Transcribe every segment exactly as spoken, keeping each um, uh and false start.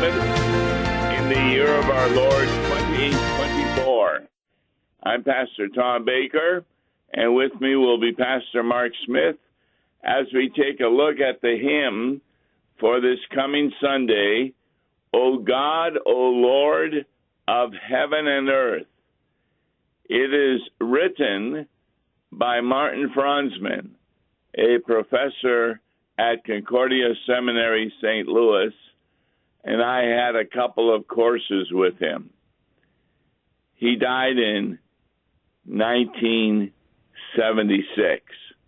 in the year of our Lord twenty twenty-four. I'm Pastor Tom Baker, and with me will be Pastor Mark Smith as we take a look at the hymn for this coming Sunday, O God, O Lord of heaven and earth. It is written by Martin Franzmann, a professor at Concordia Seminary, Saint Louis, and I had a couple of courses with him. He died in nineteen seventy-six,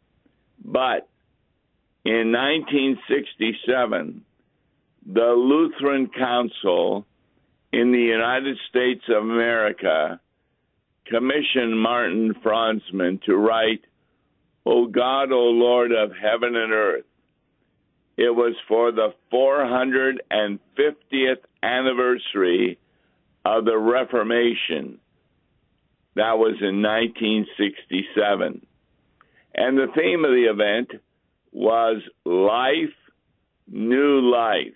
but in nineteen sixty-seven, the Lutheran Council in the United States of America commissioned Martin Franzmann to write, O God, O Lord of heaven and earth. It was for the four hundred fiftieth anniversary of the Reformation. That was in nineteen sixty-seven. And the theme of the event was Life, New Life.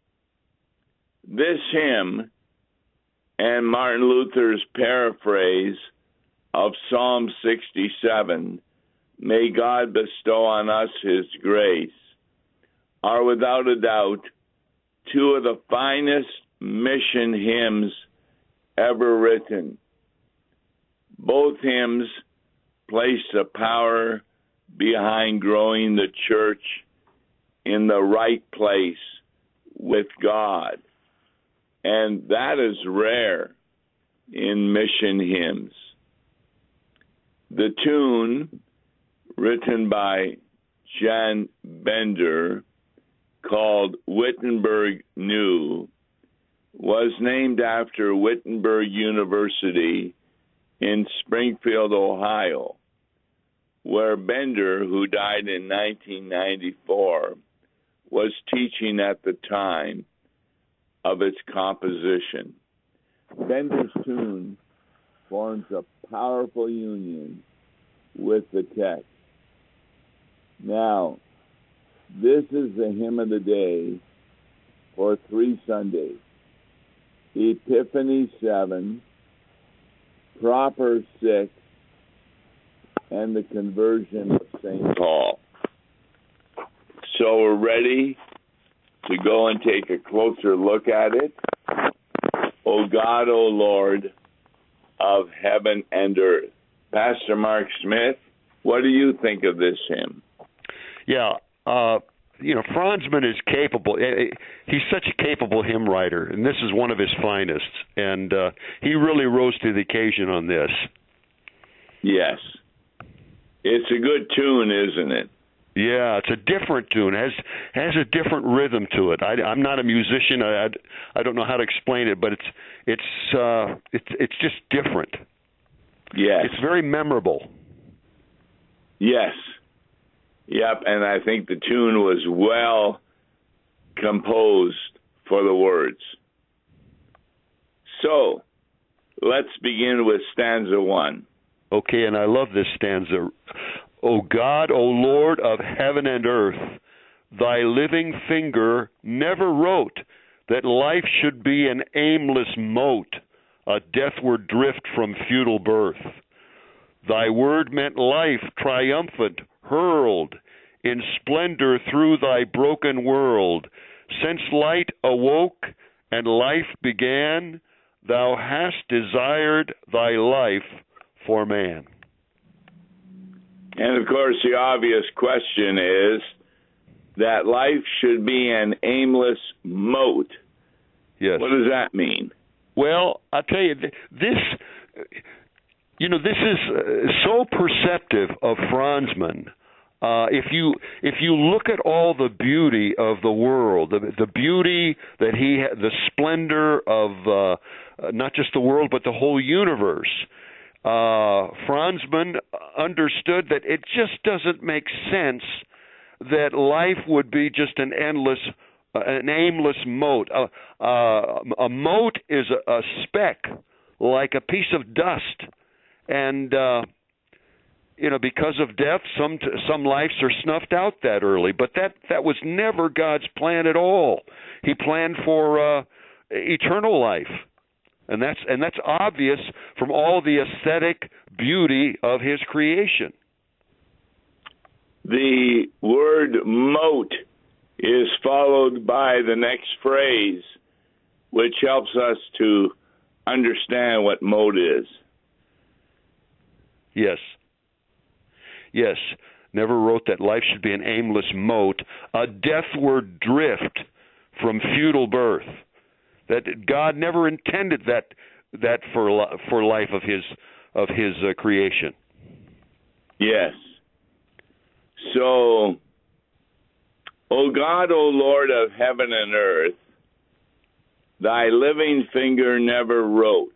This hymn and Martin Luther's paraphrase of Psalm sixty-seven, May God bestow on us his grace, are without a doubt two of the finest mission hymns ever written. Both hymns place the power behind growing the church in the right place with God. And that is rare in mission hymns. The tune, written by Jan Bender, called Wittenberg New, was named after Wittenberg University in Springfield, Ohio, where Bender, who died in nineteen ninety-four, was teaching at the time of its composition. Bender's tune forms a powerful union with the text. Now, this is the hymn of the day for three Sundays. Epiphany seven, Proper six, and the conversion of Saint Paul. So we're ready to go and take a closer look at it. O God, O Lord of heaven and earth. Pastor Mark Smith, what do you think of this hymn? Yeah, uh, you know, Franzmann is capable. He's such a capable hymn writer, and this is one of his finest. And uh, he really rose to the occasion on this. Yes. It's a good tune, isn't it? Yeah, it's a different tune. It has has a different rhythm to it. I, I'm not a musician. I, I, I don't know how to explain it, but it's it's uh, it's it's just different. Yes. It's very memorable. Yes. Yep, and I think the tune was well composed for the words. So, let's begin with stanza one. Okay, and I love this stanza. O God, O Lord of heaven and earth, thy living finger never wrote that life should be an aimless mote, a deathward drift from futile birth. Thy word meant life triumphant, hurled in splendor through thy broken world. Since light awoke and life began, thou hast desired thy life for man. And of course, the obvious question is that life should be an aimless mote. Yes. What does that mean? Well, I'll tell you, this, you know, this is uh, so perceptive of Franzmann. Uh, if you if you look at all the beauty of the world, the, the beauty that he, ha- the splendor of uh, not just the world but the whole universe, uh, Franzmann understood that it just doesn't make sense that life would be just an endless, uh, an aimless mote. Uh, uh, a mote is a, a speck, like a piece of dust, and uh, you know, because of death, some some lives are snuffed out that early. But that that was never God's plan at all. He planned for uh, eternal life. And that's and that's obvious from all the aesthetic beauty of his creation. The word mote is followed by the next phrase, which helps us to understand what mote is. Yes. Yes. Never wrote that life should be an aimless mote, a deathward drift from futile birth. That God never intended that that for for life of his of his uh, creation. Yes. So, O God, O Lord of heaven and earth, thy living finger never wrote.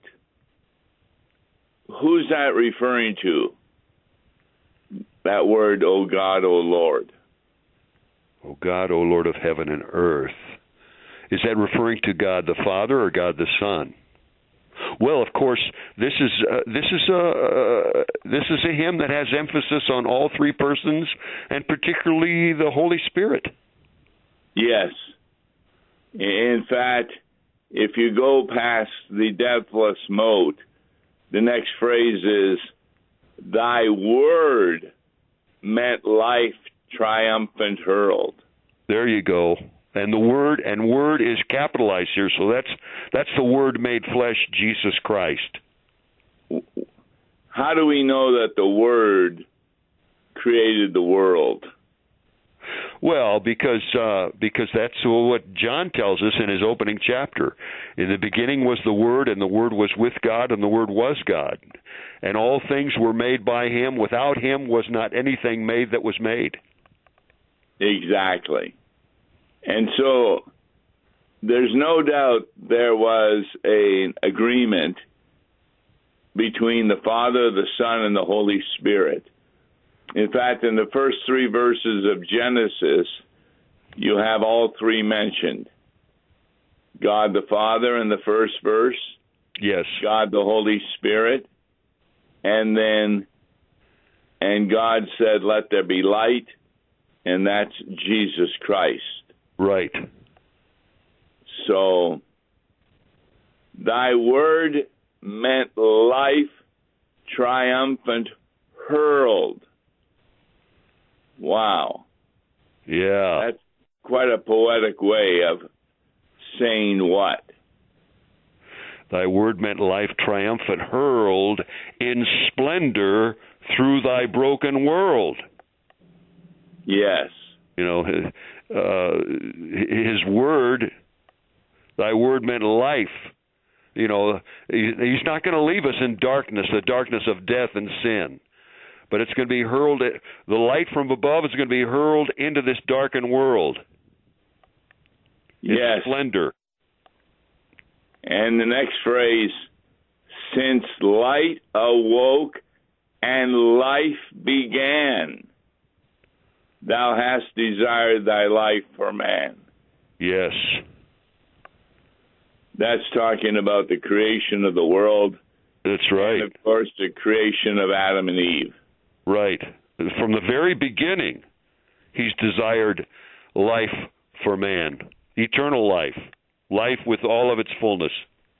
Who's that referring to? That word, O God, O Lord. O God, O Lord of heaven and earth. Is that referring to God the Father or God the Son? Well, of course, this is uh, this is a uh, this is a hymn that has emphasis on all three persons, and particularly the Holy Spirit. Yes. In fact, if you go past the deathless mote, the next phrase is, thy word meant life triumphant hurled. There you go. And the word and word is capitalized here, so that's that's the Word made flesh, Jesus Christ. How do we know that the Word created the world? Well, because uh, because that's what John tells us in his opening chapter. In the beginning was the Word, and the Word was with God, and the Word was God. And all things were made by him. Without him was not anything made that was made. Exactly. And so there's no doubt there was an agreement between the Father, the Son, and the Holy Spirit. In fact, in the first three verses of Genesis, you have all three mentioned. God the Father in the first verse. Yes. God the Holy Spirit. And then, and God said, let there be light. And that's Jesus Christ. Right. So, thy word meant life, triumphant, hurled. Wow. Yeah. That's quite a poetic way of saying what? Thy word meant life, triumphant, hurled in splendor through thy broken world. Yes. You know, uh, his word, thy word meant life. You know, he's not going to leave us in darkness, the darkness of death and sin. But it's going to be hurled, the light from above is going to be hurled into this darkened world. In yes. splendor. And the next phrase, since light awoke and life began, thou hast desired thy life for man. Yes. That's talking about the creation of the world. That's right. And, of course, the creation of Adam and Eve. Right. From the very beginning, he's desired life for man, eternal life, life with all of its fullness.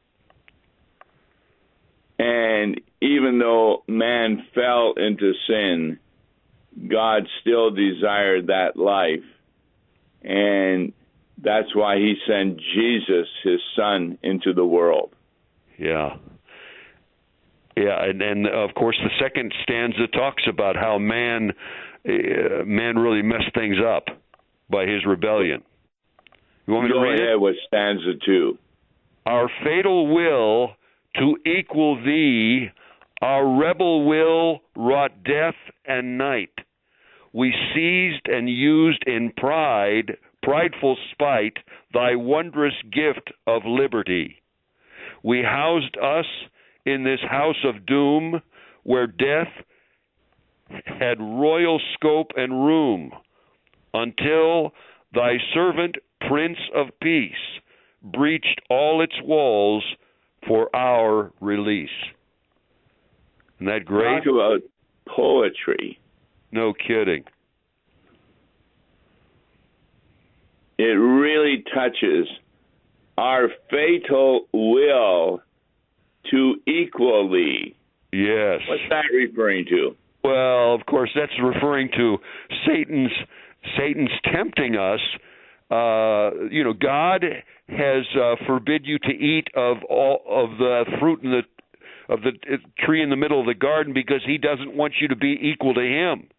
And even though man fell into sin, God still desired that life. And that's why he sent Jesus, his son, into the world. Yeah. Yeah, and, and of course the second stanza talks about how man uh, man really messed things up by his rebellion. You want me Go to read ahead it? with stanza two. Our fatal will to equal thee, our rebel will wrought death and night. We seized and used in pride, prideful spite, thy wondrous gift of liberty. We housed us in this house of doom, where death had royal scope and room, until thy servant, Prince of Peace, breached all its walls for our release. Isn't that great? Talk about poetry. No kidding. It really touches our fatal will to equally. Yes. What's that referring to? Well, of course, that's referring to Satan's Satan's tempting us. Uh, you know, God has uh, forbid you to eat of all of the fruit in the of the tree in the middle of the garden because he doesn't want you to be equal to him.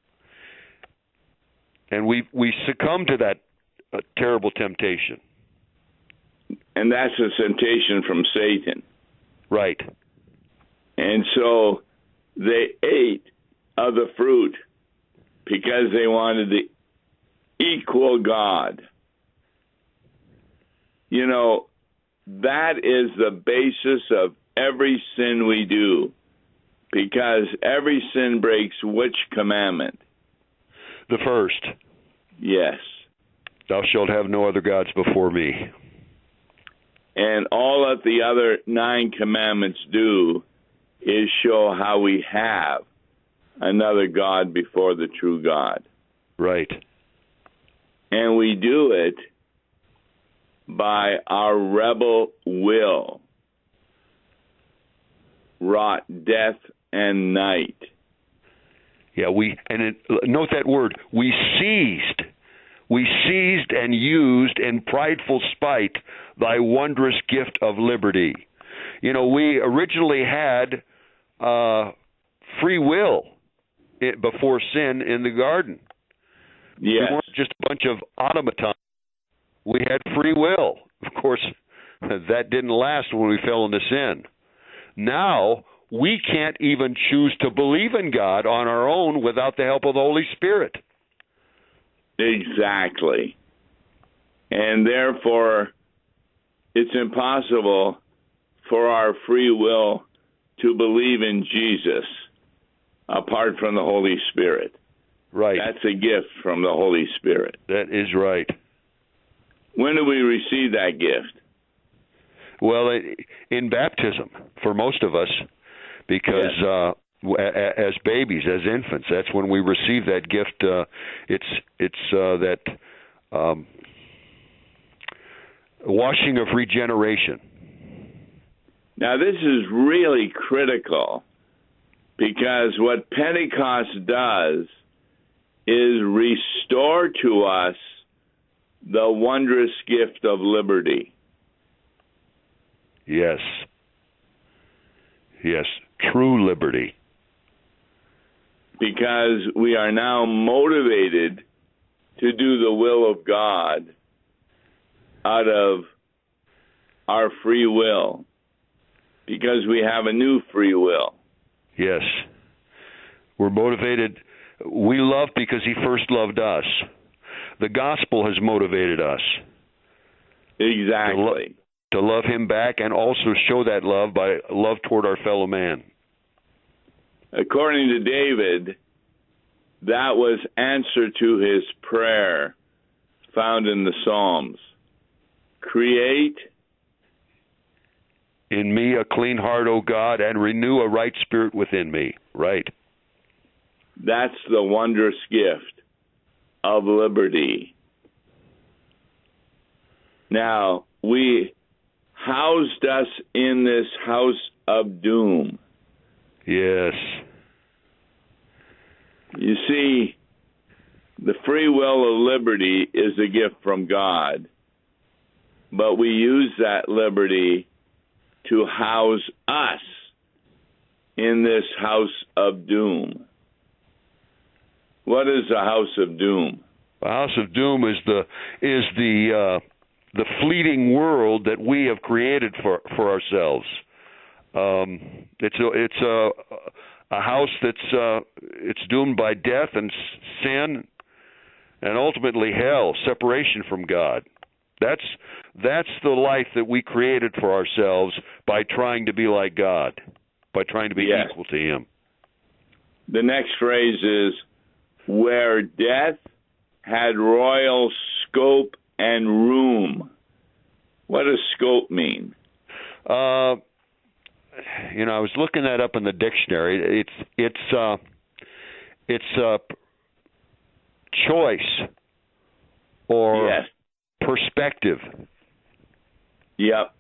And we we succumb to that uh, terrible temptation. And that's a temptation from Satan. Right. And so they ate of the fruit because they wanted to equal God. You know, that is the basis of every sin we do, because every sin breaks which commandment? The first. Yes. Thou shalt have no other gods before me. And all that the other nine commandments do is show how we have another God before the true God. Right. And we do it by our rebel will, wrought death and night. Yeah, we and it, note that word. We seized, we seized and used in prideful spite thy wondrous gift of liberty. You know, we originally had uh, free will before sin in the garden. Yes. We weren't just a bunch of automatons. We had free will. Of course, that didn't last when we fell into sin. Now, we can't even choose to believe in God on our own without the help of the Holy Spirit. Exactly. And therefore, it's impossible for our free will to believe in Jesus apart from the Holy Spirit. Right. That's a gift from the Holy Spirit. That is right. When do we receive that gift? Well, in baptism, for most of us, because yes. uh, as babies, as infants, that's when we receive that gift. Uh, it's it's uh, that um, washing of regeneration. Now, this is really critical, because what Pentecost does is restore to us the wondrous gift of liberty. Yes. Yes, true liberty. Because we are now motivated to do the will of God out of our free will, because we have a new free will. Yes. We're motivated. We love because he first loved us. The gospel has motivated us. Exactly. To, lo- to love him back and also show that love by love toward our fellow man. According to David, that was answer to his prayer found in the Psalms. Create in me a clean heart, O God, and renew a right spirit within me. Right. That's the wondrous gift of liberty. Now, we housed us in this house of doom. Yes. You see, the free will of liberty is a gift from God, but we use that liberty to house us in this house of doom. What is a house of doom? The house of doom is the is the uh, the fleeting world that we have created for for ourselves. Um, it's a it's a a house that's uh, it's doomed by death and sin, and ultimately hell, separation from God. That's that's the life that we created for ourselves by trying to be like God, by trying to be yes. equal to Him. The next phrase is, where death had royal scope and room. What does scope mean? Uh, you know, I was looking that up in the dictionary. It's it's uh, it's uh, choice or yes. perspective. Yep.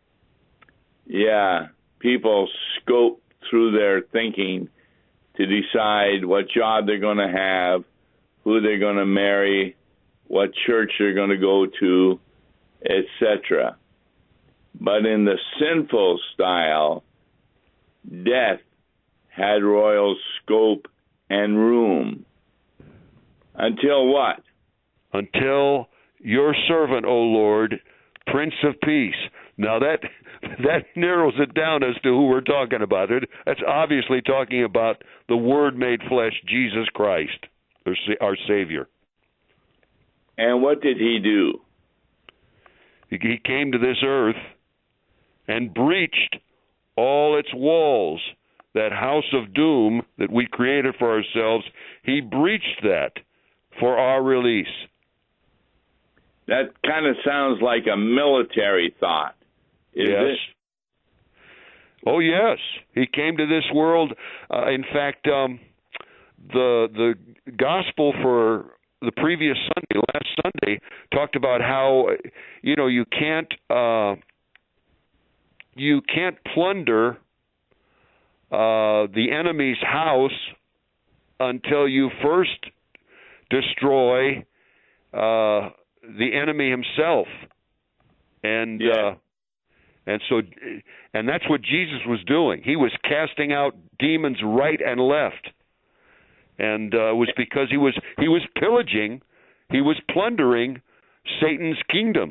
Yeah. People scope through their thinking to decide what job they're going to have, who they're going to marry, what church they're going to go to, et cetera. But in the sinful style, death had royal scope and room. Until what? Until your servant, O Lord, Prince of Peace. Now that that narrows it down as to who we're talking about. That's obviously talking about the Word made flesh, Jesus Christ, our Savior. And what did he do? He came to this earth and breached all its walls. That house of doom that we created for ourselves, he breached that for our release. That kind of sounds like a military thought. Is yes. it? Oh, yes. He came to this world. Uh, in fact, um, the the gospel for the previous Sunday, last Sunday, talked about how, you know, you can't uh, you can't plunder uh, the enemy's house until you first destroy uh, the enemy himself. And yeah. uh, and so, and that's what Jesus was doing. He was casting out demons right and left, and uh, it was because he was he was pillaging, he was plundering Satan's kingdom.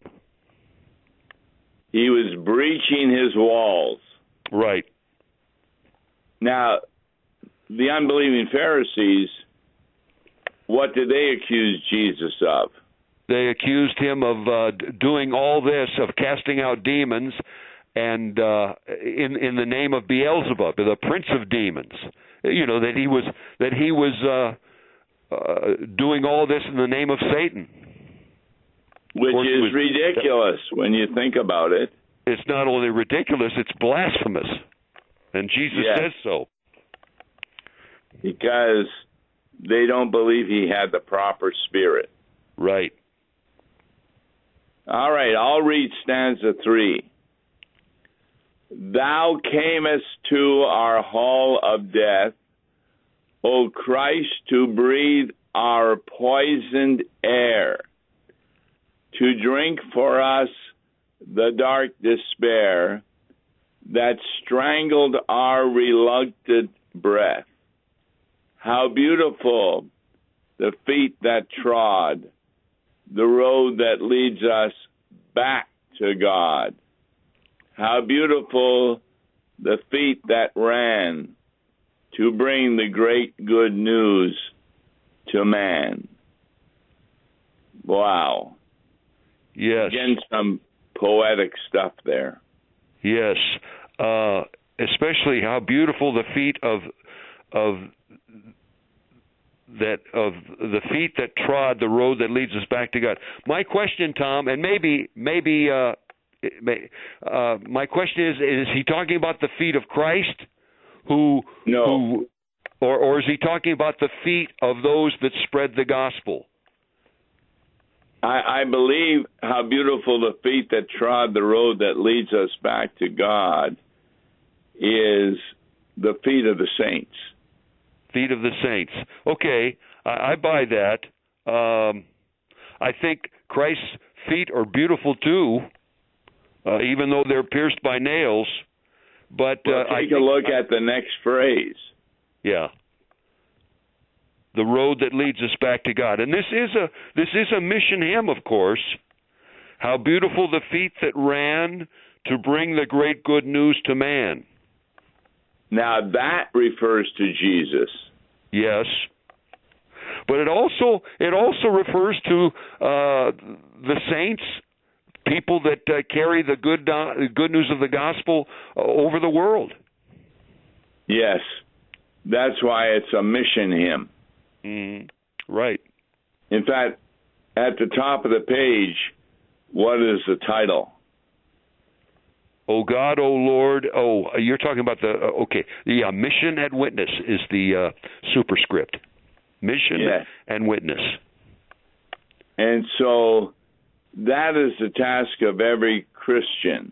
He was breaching his walls. Right. Now, the unbelieving Pharisees, what did they accuse Jesus of? They accused him of uh, doing all this, of casting out demons, and uh, in in the name of Beelzebub, the prince of demons. You know, that he was that he was uh, uh, doing all this in the name of Satan. Which of is was, ridiculous when you think about it. It's not only ridiculous, it's blasphemous. And Jesus yes. says so. Because they don't believe he had the proper spirit. Right. All right, I'll read stanza three. Thou camest to our hall of death, O Christ, to breathe our poisoned air, to drink for us the dark despair that strangled our reluctant breath. How beautiful the feet that trod the road that leads us back to God. How beautiful the feet that ran to bring the great good news to man. Wow. Yes. Again, some poetic stuff there. Yes. Uh, especially how beautiful the feet of of that of the feet that trod the road that leads us back to God. My question, Tom, and maybe maybe uh, may, uh, my question is: is he talking about the feet of Christ, who no, who, or or is he talking about the feet of those that spread the gospel? I, I believe how beautiful the feet that trod the road that leads us back to God is the feet of the saints. Feet of the saints. Okay, I, I buy that. Um, I think Christ's feet are beautiful too, uh, even though they're pierced by nails. But well, uh, take I a think, look at the next phrase. Yeah. The road that leads us back to God, and this is a this is a mission hymn, of course. How beautiful the feet that ran to bring the great good news to man. Now that refers to Jesus. Yes, but it also it also refers to uh, the saints, people that uh, carry the good do- good news of the gospel uh, over the world. Yes, that's why it's a mission hymn. Mm, right. In fact, at the top of the page, what is the title? Oh God, oh Lord, oh, you're talking about the, uh, okay, the uh, mission and witness is the uh, superscript. Mission yes. and witness. And so that is the task of every Christian.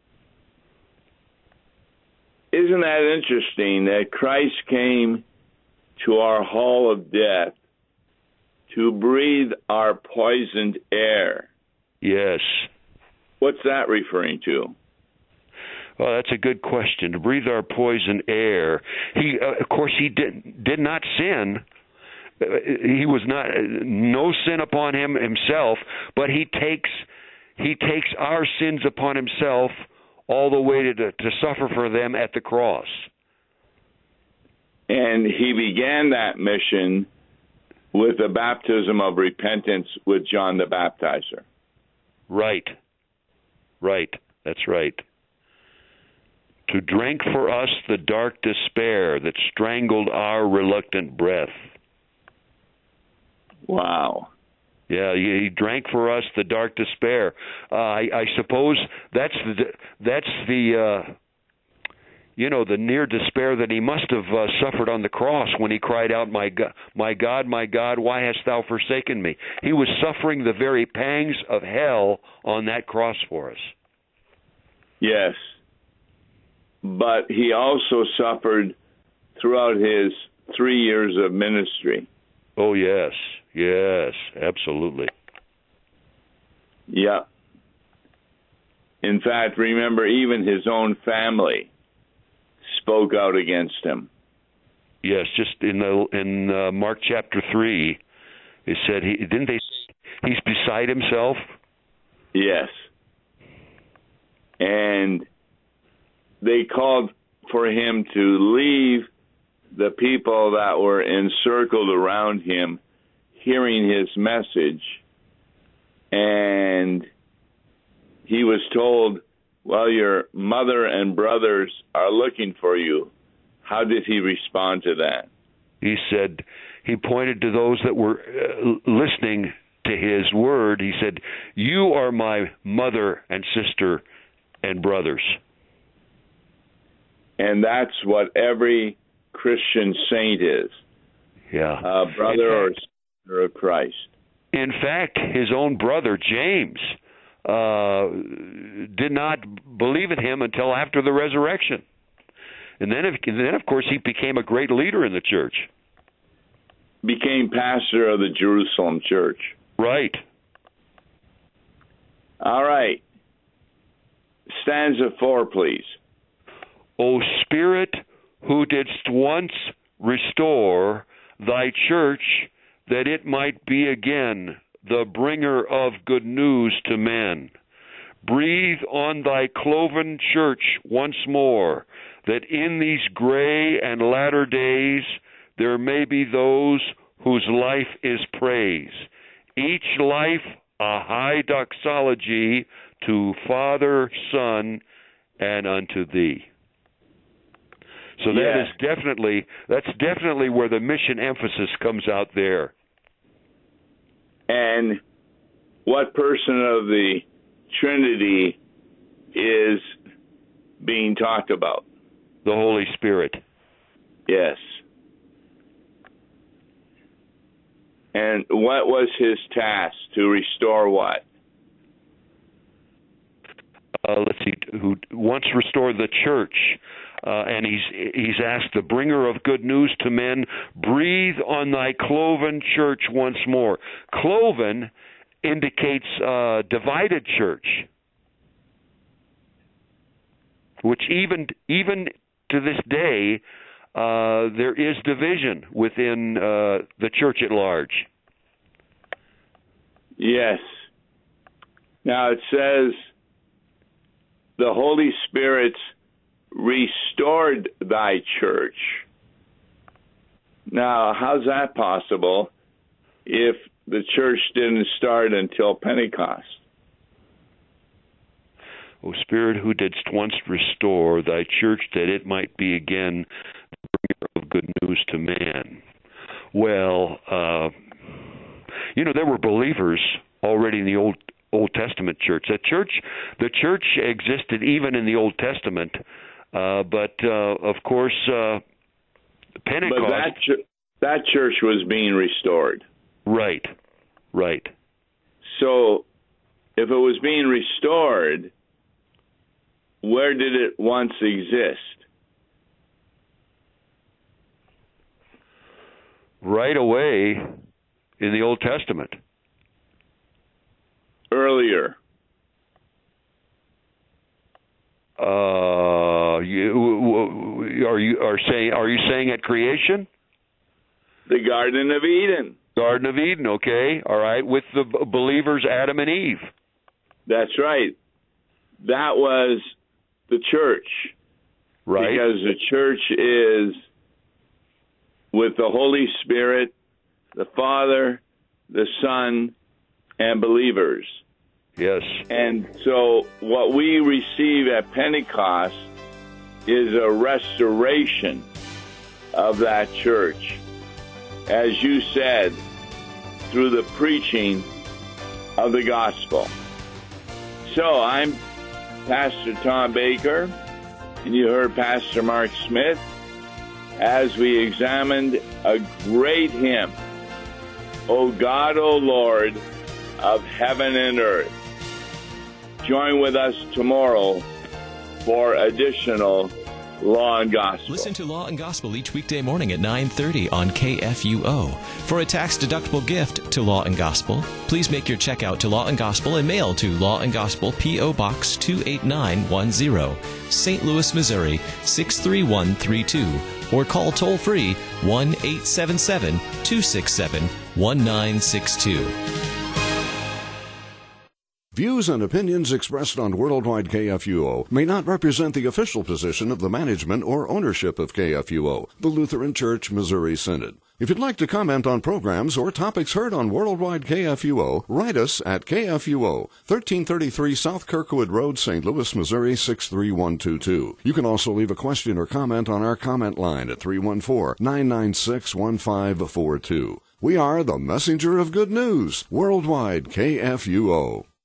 Isn't that interesting that Christ came to our hall of death to breathe our poisoned air? Yes. What's that referring to? Well, that's a good question. To breathe our poison air. He, uh, of course, he did did not sin. Uh, he was not uh, no sin upon him himself, but he takes he takes our sins upon himself all the way to to suffer for them at the cross. And he began that mission with the baptism of repentance with John the Baptizer. Right. Right. That's right. To drink for us the dark despair that strangled our reluctant breath. Wow. Yeah, he, he drank for us the dark despair. Uh, I, I suppose that's the that's the uh, you know the near despair that he must have uh, suffered on the cross when he cried out, "My God, my God, my God, why hast thou forsaken me?" He was suffering the very pangs of hell on that cross for us. Yes. But he also suffered throughout his three years of ministry. Oh, yes. Yes, absolutely. Yeah. In fact, remember, even his own family spoke out against him. Yes, just in the in uh, Mark chapter three, it said he didn't they say he's beside himself? Yes. And they called for him to leave the people that were encircled around him, hearing his message, and he was told, well, your mother and brothers are looking for you. How did he respond to that? He said, he pointed to those that were uh, listening to his word. He said, you are my mother and sister and brothers. And that's what every Christian saint is. Yeah. A brother or sister of Christ. In fact, his own brother, James, uh, did not believe in him until after the resurrection. And then, if, and then, of course, he became a great leader in the church. Became pastor of the Jerusalem church. Right. All right. Stanza four, please. O Spirit, who didst once restore thy church, that it might be again the bringer of good news to men, breathe on thy cloven church once more, that in these gray and latter days there may be those whose life is praise, each life a high doxology to Father, Son, and unto thee. So that yeah. is definitely that's definitely where the mission emphasis comes out there. And what person of the Trinity is being talked about? The Holy Spirit. Yes. And what was his task? To restore what? Uh, let's see, who once restored the church. Uh, and he's he's asked, the bringer of good news to men, breathe on thy cloven church once more. Cloven indicates uh, divided church, which even even to this day uh, there is division within uh, the church at large. Yes. Now it says the Holy Spirit's restored thy church. Now, how's that possible if the church didn't start until Pentecost? O Spirit, who didst once restore thy church, that it might be again the bringer of good news to man. Well, uh, you know, there were believers already in the Old Old Testament church. The church, the church existed even in the Old Testament. Uh, but, uh, of course, uh, Pentecost... But that, ch- that church was being restored. Right, right. So if it was being restored, where did it once exist? Right away in the Old Testament. Earlier. Uh, you are you are saying are you saying at creation? The Garden of Eden. Garden of Eden, okay, all right, with the b- believers Adam and Eve. That's right. That was the church. Right. Because the church is with the Holy Spirit, the Father, the Son, and believers. Yes. And so what we receive at Pentecost is a restoration of that church. As you said, through the preaching of the gospel. So I'm Pastor Tom Baker, and you heard Pastor Mark Smith as we examined a great hymn, O God, O Lord of heaven and earth. Join with us tomorrow for additional Law and Gospel. Listen to Law and Gospel each weekday morning at nine thirty on K F U O. For a tax-deductible gift to Law and Gospel, please make your check out to Law and Gospel and mail to Law and Gospel, P O. Box two eight nine one zero, Saint Louis, Missouri six three one three two, or call toll-free one eight seven seven, two six seven, one nine six two. Views and opinions expressed on Worldwide K F U O may not represent the official position of the management or ownership of K F U O, the Lutheran Church Missouri Synod. If you'd like to comment on programs or topics heard on Worldwide K F U O, write us at K F U O, thirteen thirty-three South Kirkwood Road, Saint Louis, Missouri six three one two two. You can also leave a question or comment on our comment line at three one four, nine nine six, one five four two. We are the messenger of good news, Worldwide K F U O.